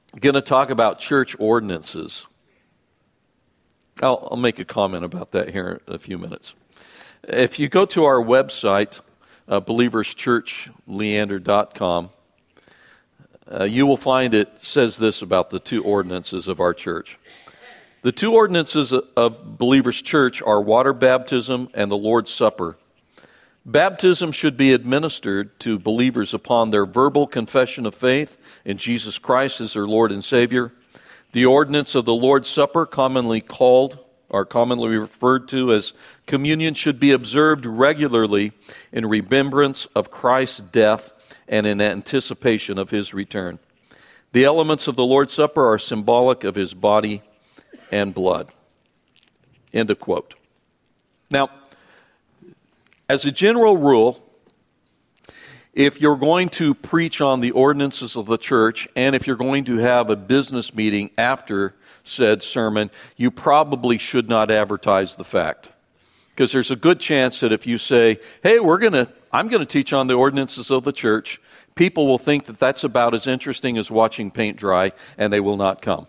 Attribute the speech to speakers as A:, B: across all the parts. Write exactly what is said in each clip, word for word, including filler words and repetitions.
A: I'm going to talk about church ordinances. I'll, I'll make a comment about that here in a few minutes. If you go to our website, uh, believers church leander dot com, uh, you will find it says this about the two ordinances of our church. The two ordinances of Believers Church are water baptism and the Lord's Supper. Baptism should be administered to believers upon their verbal confession of faith in Jesus Christ as their Lord and Savior. The ordinance of the Lord's Supper, commonly called or commonly referred to as communion, should be observed regularly in remembrance of Christ's death and in anticipation of his return. The elements of the Lord's Supper are symbolic of his body and blood. End of quote. Now, as a general rule, if you're going to preach on the ordinances of the church, and if you're going to have a business meeting after said sermon, you probably should not advertise the fact. Because there's a good chance that if you say, hey, we're going to, I'm going to teach on the ordinances of the church, people will think that that's about as interesting as watching paint dry, and they will not come.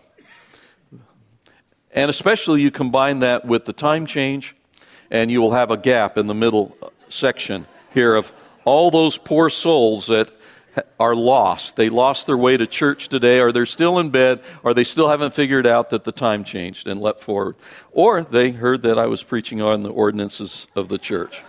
A: And especially you combine that with the time change, and you will have a gap in the middle section here of all those poor souls that are lost. They lost their way to church today, or they're still in bed, or they still haven't figured out that the time changed and leapt forward. Or they heard that I was preaching on the ordinances of the church.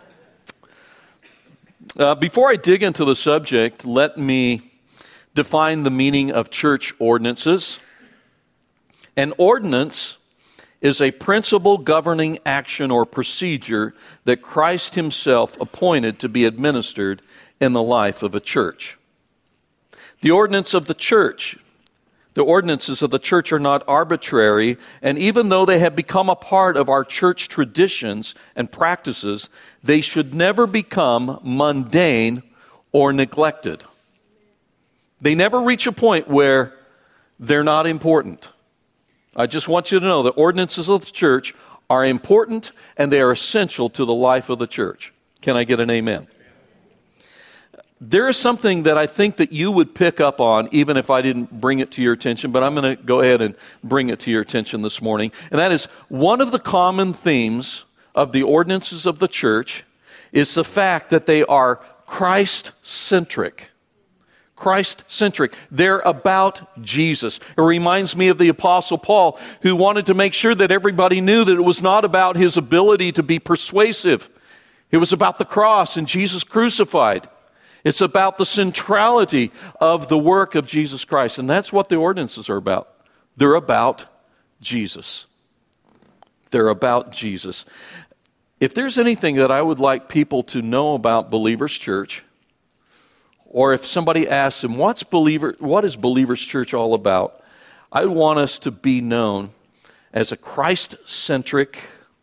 A: Uh, before I dig into the subject, let me define the meaning of church ordinances. An ordinance is a principle governing action or procedure that Christ himself appointed to be administered in the life of a church. The ordinance of the church, the ordinances of the church are not arbitrary, and even though they have become a part of our church traditions and practices, they should never become mundane or neglected. They never reach a point where they're not important. I just want you to know the ordinances of the church are important and they are essential to the life of the church. Can I get an amen? There is something that I think that you would pick up on even if I didn't bring it to your attention, but I'm going to go ahead and bring it to your attention this morning. And that is one of the common themes of the ordinances of the church is the fact that they are Christ-centric. Christ-centric. They're about Jesus. It reminds me of the Apostle Paul, who wanted to make sure that everybody knew that it was not about his ability to be persuasive. It was about the cross and Jesus crucified. It's about the centrality of the work of Jesus Christ. And that's what the ordinances are about. They're about Jesus. They're about Jesus. If there's anything that I would like people to know about Believers Church, or if somebody asks them, what's believer, what is Believers Church all about? I want us to be known as a Christ-centric,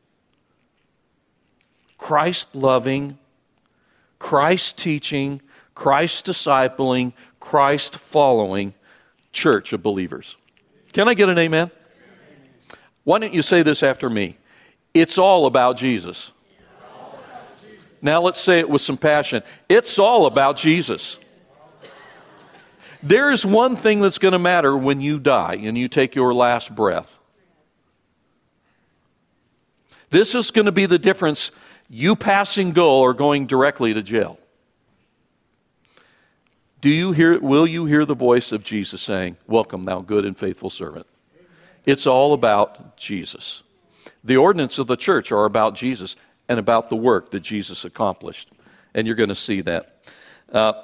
A: Christ-loving, Christ-teaching, Christ-discipling, Christ-following church of believers. Can I get an amen? Why don't you say this after me? It's all about Jesus. Now let's say it with some passion. It's all about Jesus. There is one thing that's going to matter when you die and you take your last breath. This is going to be the difference, you passing go or going directly to jail. Do you hear, will you hear the voice of Jesus saying, "Welcome, thou good and faithful servant"? It's all about Jesus. The ordinances of the church are about Jesus and about the work that Jesus accomplished. And you're going to see that. Uh,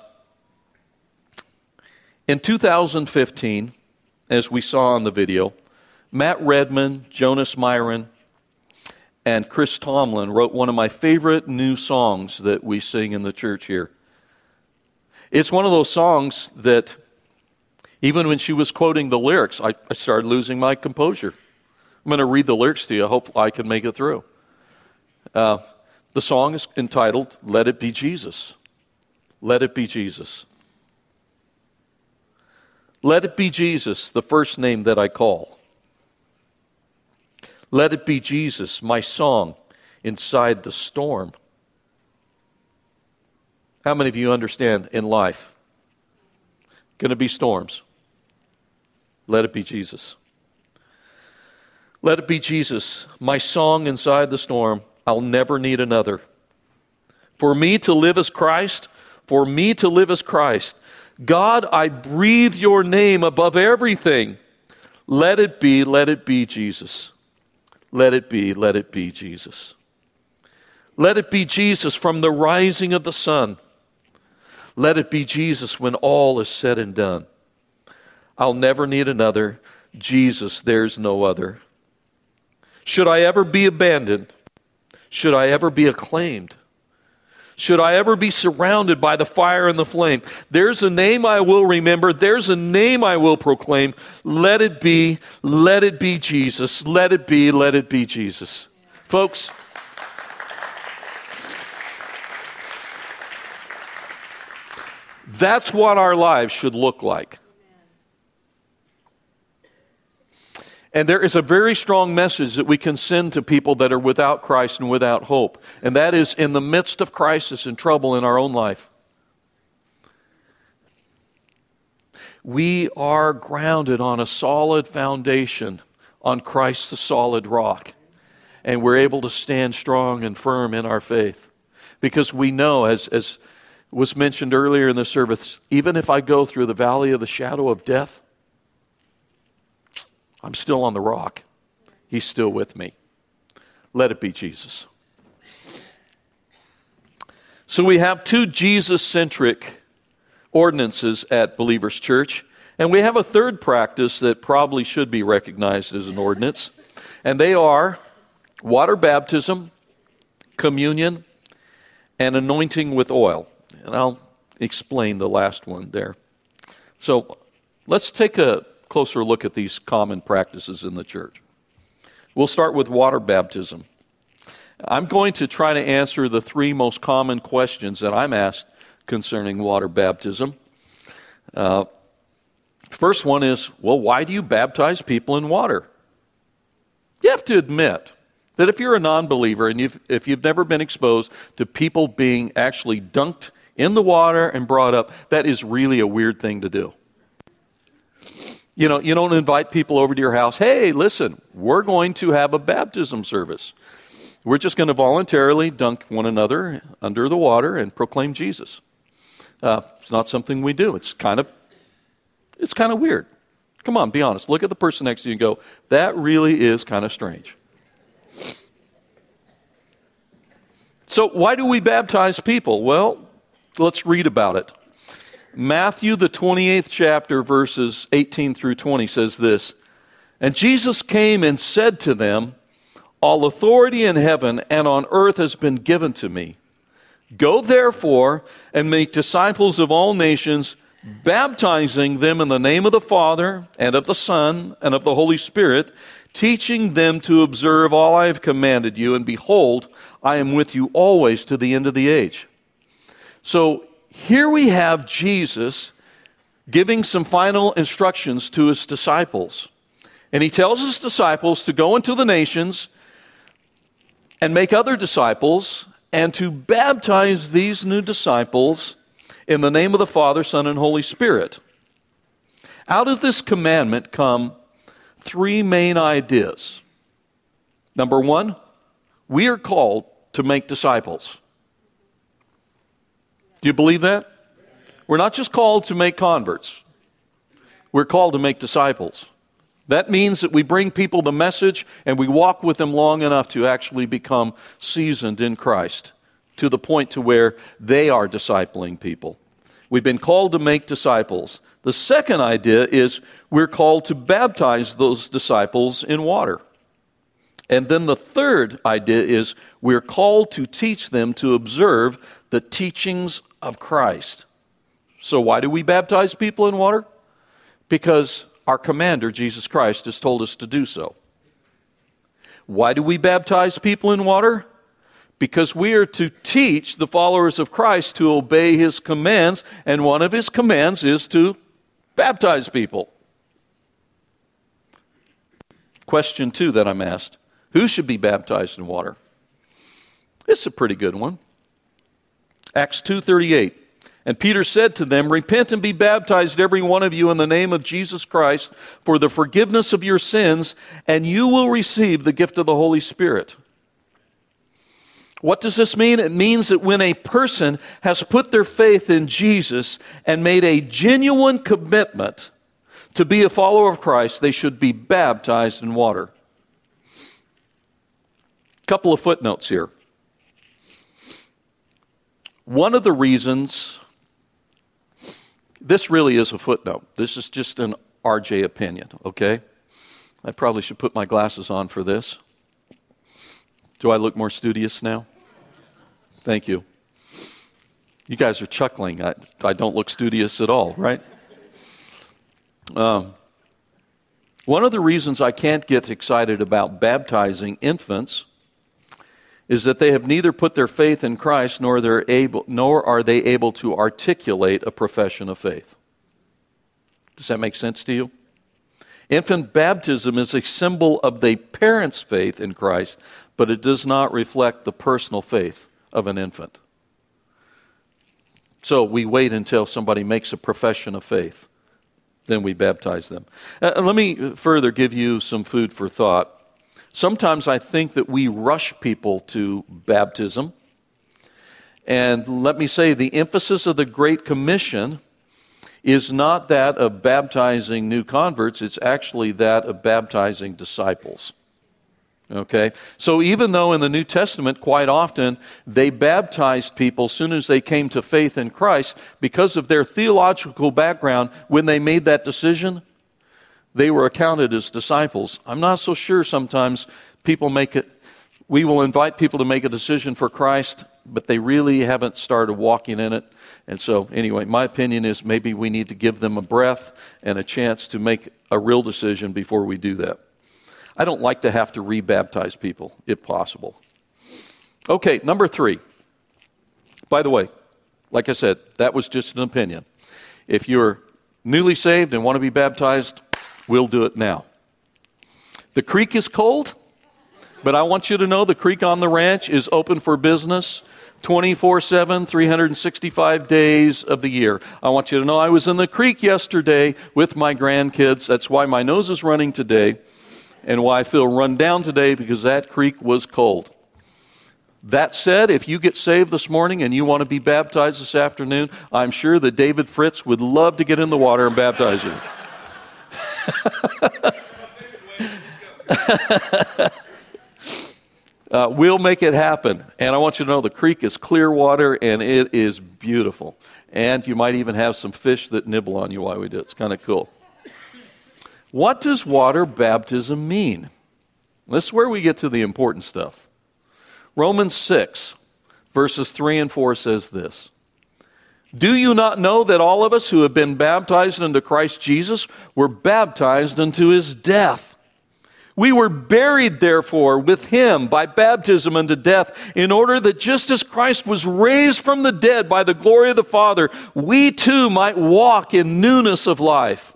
A: in two thousand fifteen, as we saw on the video, Matt Redman, Jonas Myron, and Chris Tomlin wrote one of my favorite new songs that we sing in the church here. It's one of those songs that, even when she was quoting the lyrics, I, I started losing my composure. I'm going to read the lyrics to you. I hope I can make it through. Uh, the song is entitled, "Let It Be Jesus." Let it be Jesus. Let it be Jesus, the first name that I call. Let it be Jesus, my song inside the storm. How many of you understand in life, going to be storms? Let it be Jesus. Let it be Jesus, my song inside the storm. I'll never need another. For me to live as Christ, for me to live as Christ. God, I breathe your name above everything. Let it be, let it be Jesus. Let it be, let it be Jesus. Let it be Jesus from the rising of the sun. Let it be Jesus when all is said and done. I'll never need another. Jesus, there's no other. Should I ever be abandoned? Should I ever be acclaimed? Should I ever be surrounded by the fire and the flame? There's a name I will remember. There's a name I will proclaim. Let it be, let it be Jesus. Let it be, let it be Jesus. Folks, that's what our lives should look like. And there is a very strong message that we can send to people that are without Christ and without hope. And that is in the midst of crisis and trouble in our own life. We are grounded on a solid foundation, on Christ the solid rock. And we're able to stand strong and firm in our faith. Because we know, as, as was mentioned earlier in the service, even if I go through the valley of the shadow of death, I'm still on the rock. He's still with me. Let it be Jesus. So we have two Jesus-centric ordinances at Believers Church, and we have a third practice that probably should be recognized as an ordinance, and they are water baptism, communion, and anointing with oil. And I'll explain the last one there. So let's take a closer look at these common practices in the church. We'll start with water baptism. I'm going to try to answer the three most common questions that I'm asked concerning water baptism. Uh, first one is, well, why do you baptize people in water? You have to admit that if you're a non-believer and you've, if you've never been exposed to people being actually dunked in the water and brought up, that is really a weird thing to do. You know, you don't invite people over to your house. Hey, listen, we're going to have a baptism service. We're just going to voluntarily dunk one another under the water and proclaim Jesus. Uh, it's not something we do. It's kind of, it's kind of weird. Come on, be honest. Look at the person next to you and go, that really is kind of strange. So why do we baptize people? Well, let's read about it. Matthew, the twenty-eighth chapter, verses eighteen through twenty says this, and Jesus came and said to them, all authority in heaven and on earth has been given to me. Go therefore and make disciples of all nations, baptizing them in the name of the Father and of the Son and of the Holy Spirit, teaching them to observe all I have commanded you, and behold, I am with you always to the end of the age. So here we have Jesus giving some final instructions to his disciples. And he tells his disciples to go into the nations and make other disciples and to baptize these new disciples in the name of the Father, Son, and Holy Spirit. Out of this commandment come three main ideas. Number one, we are called to make disciples. Do you believe that? We're not just called to make converts. We're called to make disciples. That means that we bring people the message and we walk with them long enough to actually become seasoned in Christ to the point to where they are discipling people. We've been called to make disciples. The second idea is we're called to baptize those disciples in water. And then the third idea is we're called to teach them to observe the teachings of Christ. So why do we baptize people in water? Because our commander, Jesus Christ, has told us to do so. Why do we baptize people in water? Because we are to teach the followers of Christ to obey his commands, and one of his commands is to baptize people. Question two that I'm asked, who should be baptized in water? It's a pretty good one. Acts two thirty-eight. And Peter said to them, "Repent and be baptized, every one of you, in the name of Jesus Christ, for the forgiveness of your sins, and you will receive the gift of the Holy Spirit." What does this mean? It means that when a person has put their faith in Jesus and made a genuine commitment to be a follower of Christ, they should be baptized in water. A couple of footnotes here. One of the reasons, this really is a footnote. This is just an R J opinion, okay? I probably should put my glasses on for this. Do I look more studious now? Thank you. You guys are chuckling. I, I don't look studious at all, right? Um, one of the reasons I can't get excited about baptizing infants is that they have neither put their faith in Christ nor they're able, nor are they able to articulate a profession of faith. Does that make sense to you? Infant baptism is a symbol of the parent's faith in Christ, but it does not reflect the personal faith of an infant. So we wait until somebody makes a profession of faith. Then we baptize them. Uh, let me further give you some food for thought. Sometimes I think that we rush people to baptism. And let me say, the emphasis of the Great Commission is not that of baptizing new converts, it's actually that of baptizing disciples. Okay? So even though in the New Testament, quite often, they baptized people as soon as they came to faith in Christ, because of their theological background, when they made that decision, they were accounted as disciples. I'm not so sure sometimes people make it, we will invite people to make a decision for Christ, but they really haven't started walking in it. And so, anyway, my opinion is maybe we need to give them a breath and a chance to make a real decision before we do that. I don't like to have to re-baptize people, if possible. Okay, number three. By the way, like I said, that was just an opinion. If you're newly saved and want to be baptized, we'll do it now. The creek is cold, but I want you to know the creek on the ranch is open for business twenty-four seven, three hundred sixty-five days of the year. I want you to know I was in the creek yesterday with my grandkids. That's why my nose is running today and why I feel run down today, because that creek was cold. That said, if you get saved this morning and you want to be baptized this afternoon, I'm sure that David Fritz would love to get in the water and baptize you. uh, we'll make it happen. And I want you to know the creek is clear water and it is beautiful. And you might even have some fish that nibble on you while we do it. It's kind of cool. What does water baptism mean? This is where we get to the important stuff. Romans six, verses three and four says this. Do you not know that all of us who have been baptized into Christ Jesus were baptized into his death? We were buried, therefore, with him by baptism unto death, in order that just as Christ was raised from the dead by the glory of the Father, we too might walk in newness of life.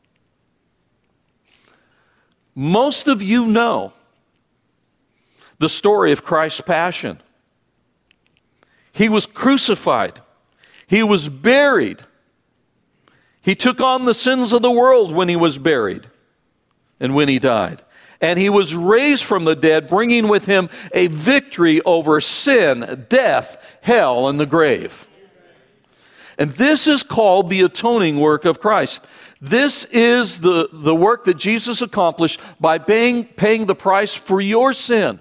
A: Most of you know the story of Christ's passion. He was crucified. He was buried. He took on the sins of the world when he was buried and when he died. And he was raised from the dead, bringing with him a victory over sin, death, hell, and the grave. And this is called the atoning work of Christ. This is the, the work that Jesus accomplished by paying, paying the price for your sin.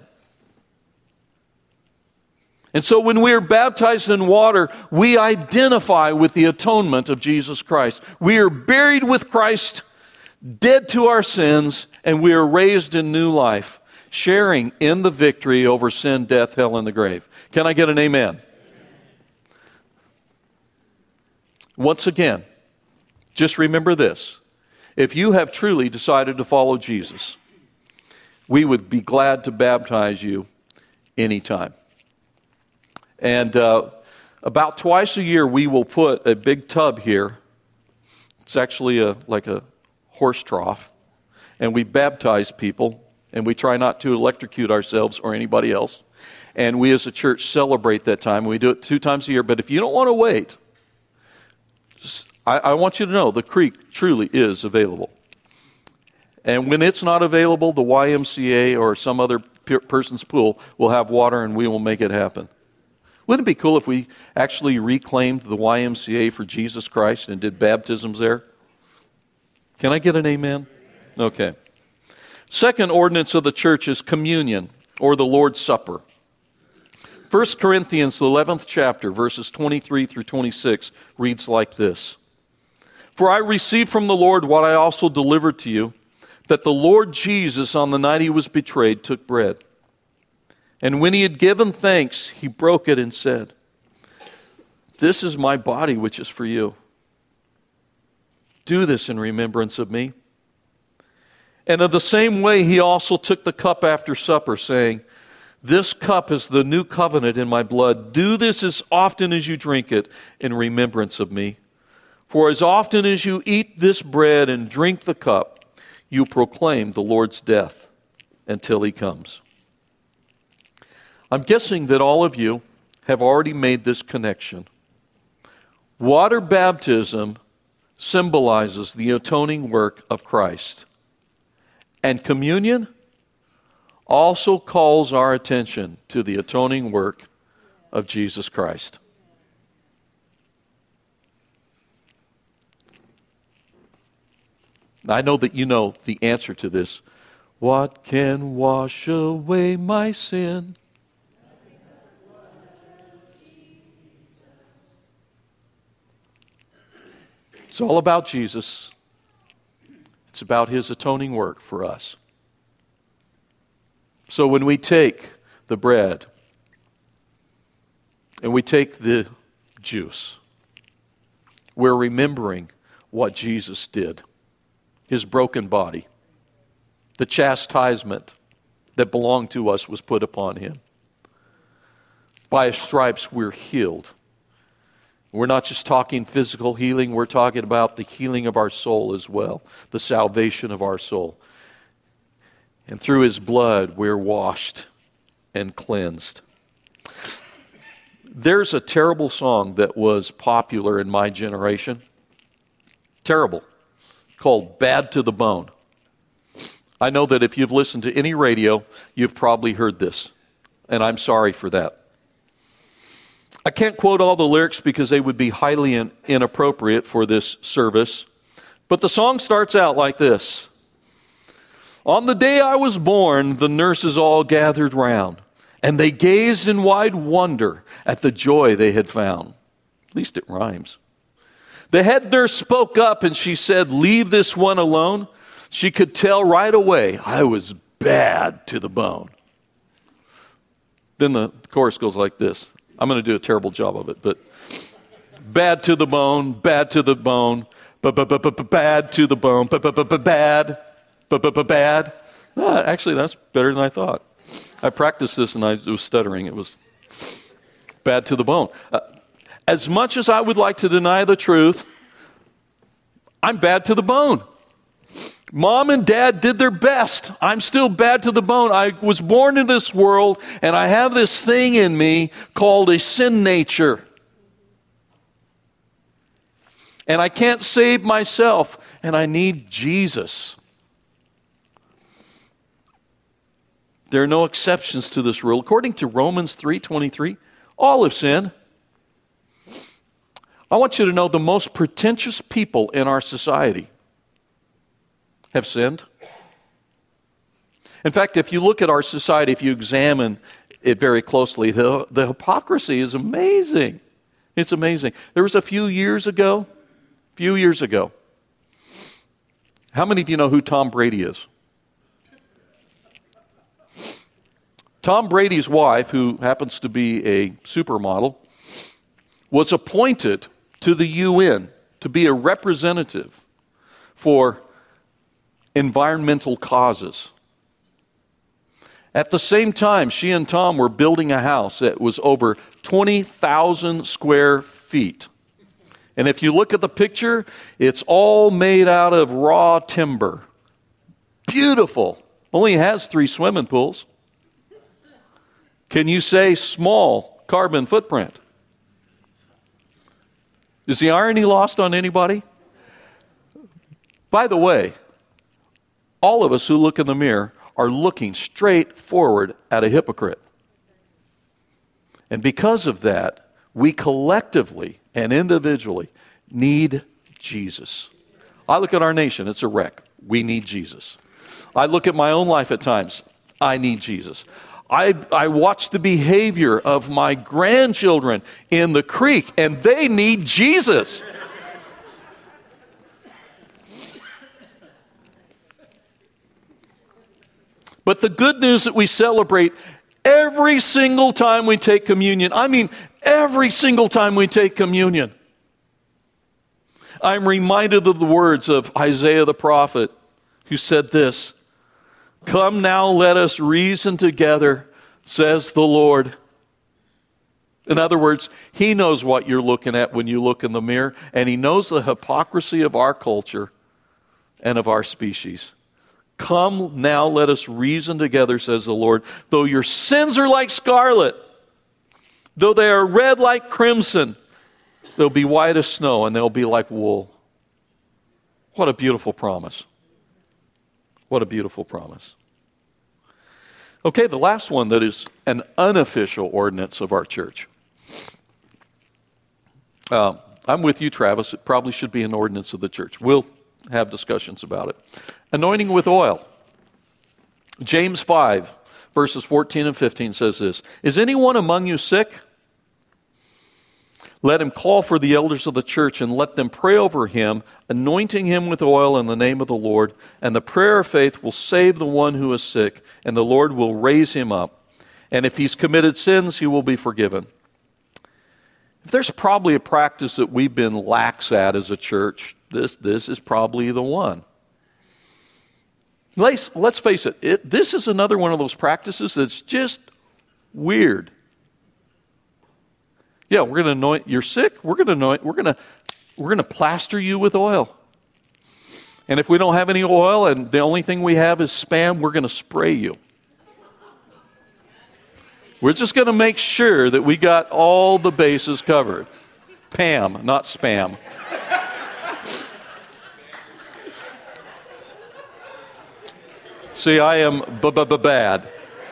A: And so when we are baptized in water, we identify with the atonement of Jesus Christ. We are buried with Christ, dead to our sins, and we are raised in new life, sharing in the victory over sin, death, hell, and the grave. Can I get an amen? Once again, just remember this. If you have truly decided to follow Jesus, we would be glad to baptize you anytime. And uh, about twice a year, we will put a big tub here. It's actually a, like a horse trough. And we baptize people. And we try not to electrocute ourselves or anybody else. And we as a church celebrate that time. We do it two times a year. But if you don't want to wait, I, I want you to know the creek truly is available. And when it's not available, the Y M C A or some other pe- person's pool will have water and we will make it happen. Wouldn't it be cool if we actually reclaimed the Y M C A for Jesus Christ and did baptisms there? Can I get an amen? Okay. Second ordinance of the church is communion, or the Lord's Supper. First Corinthians, the eleventh chapter, verses twenty-three through twenty-six, reads like this. For I received from the Lord what I also delivered to you, that the Lord Jesus, on the night he was betrayed, took bread. And when he had given thanks, he broke it and said, This is my body, which is for you. Do this in remembrance of me. And in the same way, he also took the cup after supper, saying, This cup is the new covenant in my blood. Do this as often as you drink it in remembrance of me. For as often as you eat this bread and drink the cup, you proclaim the Lord's death until he comes. I'm guessing that all of you have already made this connection. Water baptism symbolizes the atoning work of Christ. And communion also calls our attention to the atoning work of Jesus Christ. I know that you know the answer to this. What can wash away my sin? It's all about Jesus. It's about his atoning work for us. So when we take the bread and we take the juice, we're remembering what Jesus did. His broken body. The chastisement that belonged to us was put upon him. By his stripes we're healed. We're not just talking physical healing, we're talking about the healing of our soul as well, the salvation of our soul. And through his blood, we're washed and cleansed. There's a terrible song that was popular in my generation. Terrible. Called Bad to the Bone. I know that if you've listened to any radio, you've probably heard this. And I'm sorry for that. I can't quote all the lyrics because they would be highly in, inappropriate for this service. But the song starts out like this. On the day I was born, the nurses all gathered round, and they gazed in wide wonder at the joy they had found. At least it rhymes. The head nurse spoke up and she said, Leave this one alone. She could tell right away I was bad to the bone. Then the chorus goes like this. I'm going to do a terrible job of it, but bad to the bone, bad to the bone, bad to the bone, bad, bad. Actually, that's better than I thought. I practiced this and I was stuttering. It was bad to the bone. Uh, as much as I would like to deny the truth, I'm bad to the bone. Mom and Dad did their best. I'm still bad to the bone. I was born in this world, and I have this thing in me called a sin nature. And I can't save myself, and I need Jesus. There are no exceptions to this rule. According to Romans three twenty-three, all have sinned. I want you to know the most pretentious people in our society have sinned. In fact, if you look at our society, if you examine it very closely, the, the hypocrisy is amazing. It's amazing. There was a few years ago, few years ago, how many of you know who Tom Brady is? Tom Brady's wife, who happens to be a supermodel, was appointed to the U N to be a representative for environmental causes. At the same time, she and Tom were building a house that was over twenty thousand square feet. And if you look at the picture, it's all made out of raw timber. Beautiful. Only has three swimming pools. Can you say small carbon footprint? Is the irony lost on anybody? By the way, all of us who look in the mirror are looking straight forward at a hypocrite. And because of that, we collectively and individually need Jesus. I look at our nation, it's a wreck. We need Jesus. I look at my own life at times, I need Jesus. I, I watch the behavior of my grandchildren in the creek, and they need Jesus. But the good news that we celebrate every single time we take communion, I mean every single time we take communion, I'm reminded of the words of Isaiah the prophet who said this, "Come now, let us reason together, says the Lord." In other words, He knows what you're looking at when you look in the mirror, and He knows the hypocrisy of our culture and of our species. Come now, let us reason together, says the Lord. Though your sins are like scarlet, though they are red like crimson, they'll be white as snow, and they'll be like wool. What a beautiful promise. What a beautiful promise. Okay, the last one that is an unofficial ordinance of our church. Uh, I'm with you, Travis. It probably should be an ordinance of the church. We'll have discussions about it. Anointing with oil. James five, verses fourteen and fifteen says this, "Is anyone among you sick? Let him call for the elders of the church and let them pray over him, anointing him with oil in the name of the Lord. And the prayer of faith will save the one who is sick, and the Lord will raise him up. And if he's committed sins, he will be forgiven." If there's probably a practice that we've been lax at as a church, this, this is probably the one. Let's, let's face it, it, this is another one of those practices that's just weird. Yeah, we're going to anoint, you're sick, we're going to anoint, we're going to we're going to plaster you with oil. And if we don't have any oil and the only thing we have is Spam, we're going to spray you. We're just going to make sure that we got all the bases covered. Pam, not Spam. See, I am b-b-b-bad.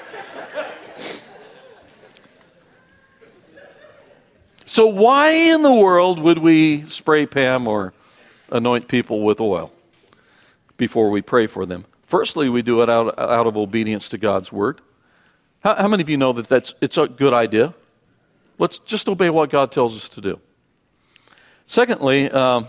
A: So why in the world would we spray Pam or anoint people with oil before we pray for them? Firstly, we do it out, out of obedience to God's word. How, how many of you know that that's it's a good idea? Let's just obey what God tells us to do. Secondly, um,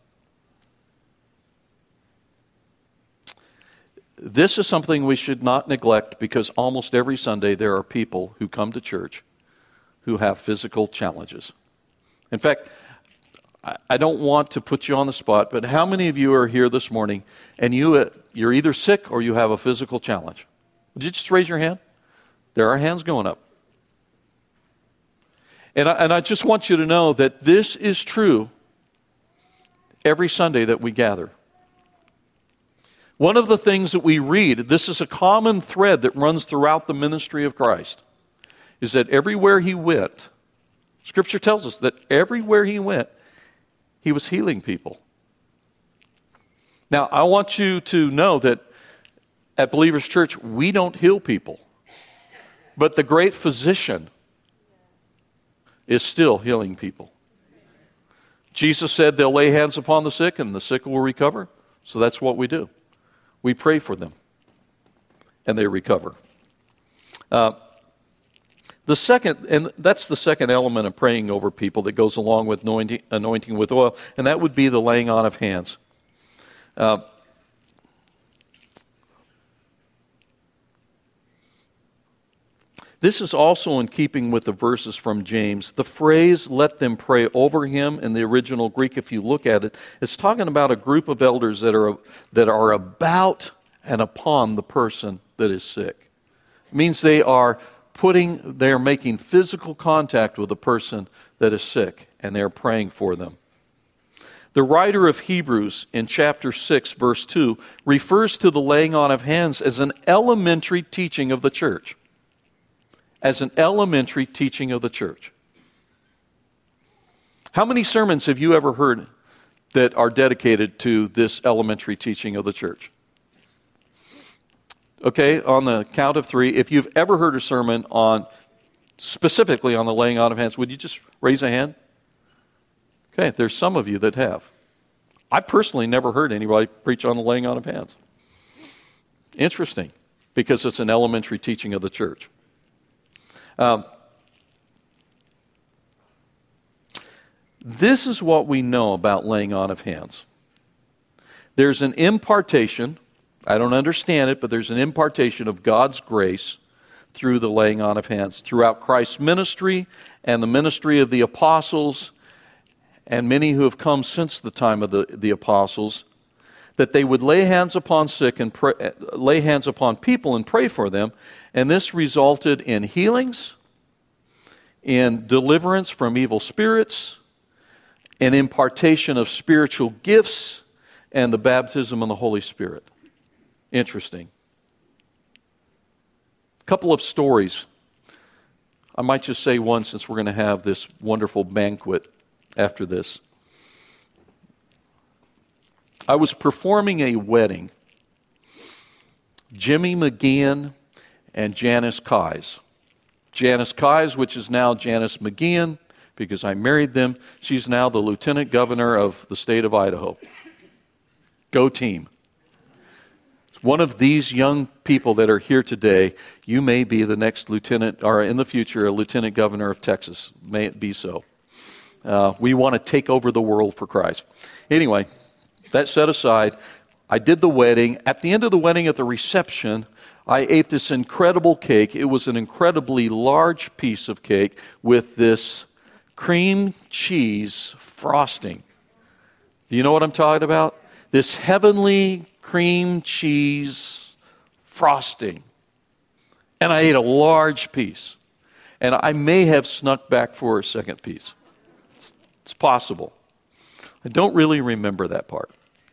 A: this is something we should not neglect because almost every Sunday there are people who come to church who have physical challenges. In fact, I don't want to put you on the spot, but how many of you are here this morning and you, uh, you're either sick or you have a physical challenge? Would you just raise your hand? There are hands going up. And I, and I just want you to know that this is true every Sunday that we gather. One of the things that we read, this is a common thread that runs throughout the ministry of Christ, is that everywhere he went, Scripture tells us that everywhere he went, he was healing people. Now, I want you to know that at Believers Church, we don't heal people. But the great physician is still healing people. Jesus said they'll lay hands upon the sick and the sick will recover. So that's what we do. We pray for them and they recover. Uh, the second, and that's the second element of praying over people that goes along with anointing, anointing with oil, and that would be the laying on of hands. Uh, This is also in keeping with the verses from James. The phrase, "let them pray over him," in the original Greek, if you look at it, it's talking about a group of elders that are, that are about and upon the person that is sick. It means they are putting, they are making physical contact with the person that is sick, and they are praying for them. The writer of Hebrews in chapter six, verse two, refers to the laying on of hands as an elementary teaching of the church. As an elementary teaching of the church. How many sermons have you ever heard that are dedicated to this elementary teaching of the church? Okay, on the count of three, if you've ever heard a sermon on, specifically on the laying on of hands, would you just raise a hand? Okay, there's some of you that have. I personally never heard anybody preach on the laying on of hands. Interesting, because it's an elementary teaching of the church. Um, this is what we know about laying on of hands. There's an impartation, I don't understand it, but there's an impartation of God's grace through the laying on of hands. Throughout Christ's ministry and the ministry of the apostles, and many who have come since the time of the, the apostles, that they would lay hands upon sick and pray, lay hands upon people and pray for them, and this resulted in healings, in deliverance from evil spirits, an impartation of spiritual gifts, and the baptism of the Holy Spirit. Interesting. A couple of stories. I might just say one, since we're going to have this wonderful banquet after this. I was performing a wedding. Jimmy McGeehan and Janice Keyes. Janice Keyes, which is now Janice McGeehan, because I married them. She's now the Lieutenant Governor of the state of Idaho. Go team. One of these young people that are here today, you may be the next lieutenant, or in the future, a Lieutenant Governor of Texas. May it be so. Uh, we want to take over the world for Christ. Anyway, that set aside, I did the wedding. At the end of the wedding, at the reception, I ate this incredible cake. It was an incredibly large piece of cake with this cream cheese frosting. Do you know what I'm talking about? This heavenly cream cheese frosting. And I ate a large piece. And I may have snuck back for a second piece. It's, it's possible. I don't really remember that part.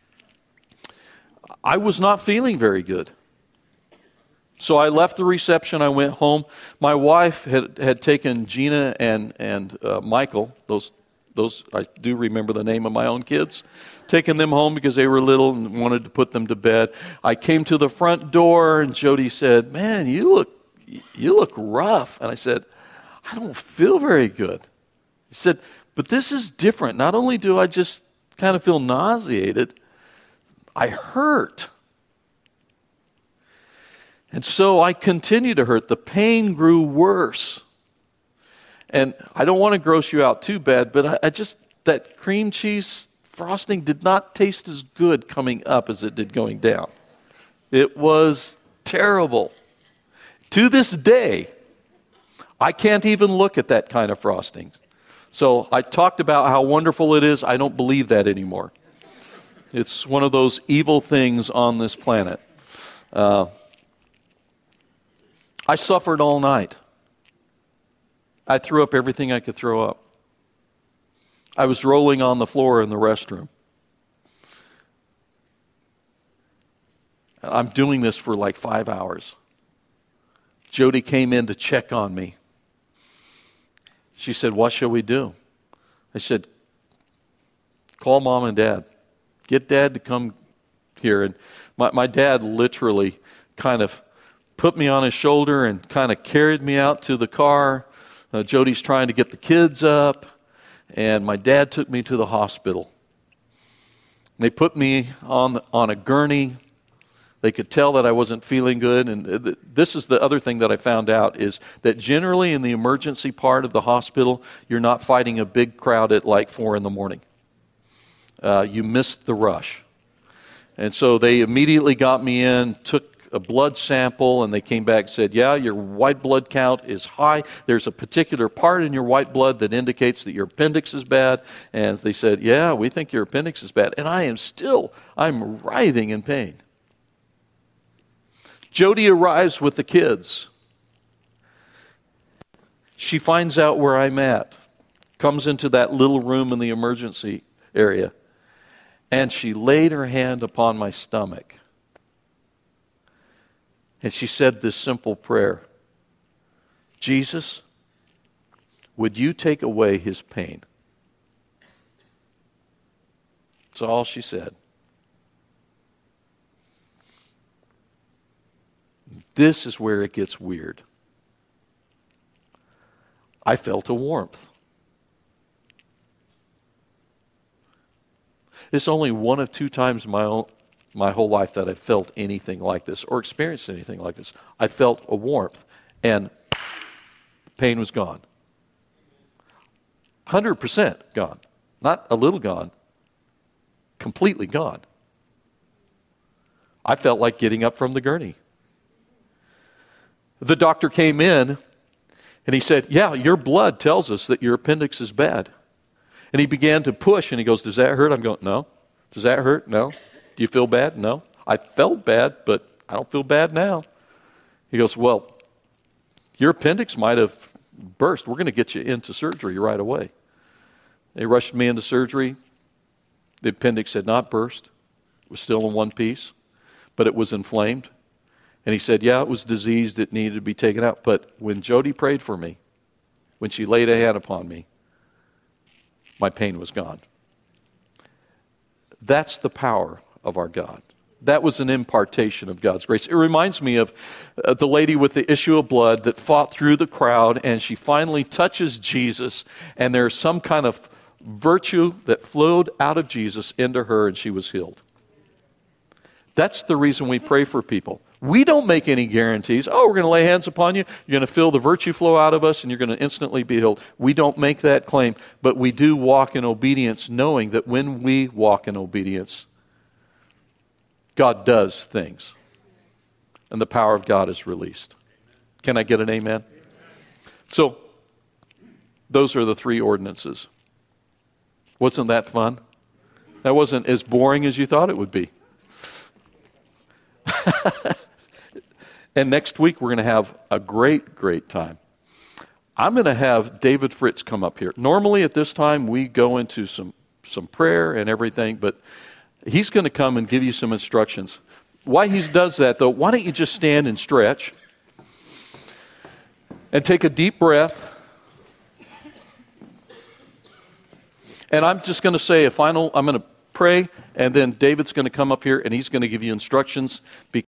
A: I was not feeling very good. So I left the reception, I went home. My wife had, had taken Gina and, and uh, Michael, those Those I do remember the name of my own kids, taking them home because they were little and wanted to put them to bed. I came to the front door and Jody said, "Man, you look you look rough." And I said, "I don't feel very good." He said, "But this is different. Not only do I just kind of feel nauseated, I hurt." And so I continued to hurt. The pain grew worse. And I don't want to gross you out too bad, but I, I just, that cream cheese frosting did not taste as good coming up as it did going down. It was terrible. To this day, I can't even look at that kind of frosting. So I talked about how wonderful it is. I don't believe that anymore. It's one of those evil things on this planet. Uh, I suffered all night. I threw up everything I could throw up. I was rolling on the floor in the restroom. I'm doing this for like five hours. Jody came in to check on me. She said, "What shall we do?" I said, "Call Mom and Dad. Get Dad to come here." And my, my dad literally kind of put me on his shoulder and kind of carried me out to the car. Uh, Jody's trying to get the kids up, and my dad took me to the hospital. They put me on on a gurney. They could tell that I wasn't feeling good, and th- this is the other thing that I found out, is that generally in the emergency part of the hospital, you're not fighting a big crowd at like four in the morning. Uh, you missed the rush. And so they immediately got me in, took a blood sample, and they came back and said, "Yeah, your white blood count is high. There's a particular part in your white blood that indicates that your appendix is bad." And they said, "Yeah, we think your appendix is bad." And I am still, I'm writhing in pain. Jody arrives with the kids. She finds out where I'm at, comes into that little room in the emergency area, and she laid her hand upon my stomach. And she said this simple prayer: "Jesus, would you take away his pain?" That's all she said. This is where it gets weird. I felt a warmth. It's only one of two times my own, my whole life that I felt anything like this or experienced anything like this. I felt a warmth, and pain was gone. one hundred percent gone. Not a little gone. Completely gone. I felt like getting up from the gurney. The doctor came in, and he said, yeah, your blood tells us that your appendix is bad. And he began to push, and he goes, does that hurt? I'm going, no. Does that hurt? No. Do you feel bad? No. I felt bad, but I don't feel bad now. He goes, well, your appendix might have burst. We're going to get you into surgery right away. They rushed me into surgery. The appendix had not burst. It was still in one piece, but it was inflamed. And he said, yeah, it was diseased. It needed to be taken out. But when Jody prayed for me, when she laid a hand upon me, my pain was gone. That's the power of our God. That was an impartation of God's grace. It reminds me of uh, the lady with the issue of blood that fought through the crowd, and she finally touches Jesus, and there's some kind of virtue that flowed out of Jesus into her, and she was healed. That's the reason we pray for people. We don't make any guarantees. Oh, we're going to lay hands upon you. You're going to feel the virtue flow out of us, and you're going to instantly be healed. We don't make that claim, but we do walk in obedience, knowing that when we walk in obedience, God does things, and the power of God is released. Can I get an amen? So, those are the three ordinances. Wasn't that fun? That wasn't as boring as you thought it would be. And next week, we're going to have a great, great time. I'm going to have David Fritz come up here. Normally at this time, we go into some, some prayer and everything, but he's going to come and give you some instructions. Why he does that, though, why don't you just stand and stretch and take a deep breath. And I'm just going to say a final, I'm going to pray, and then David's going to come up here and he's going to give you instructions.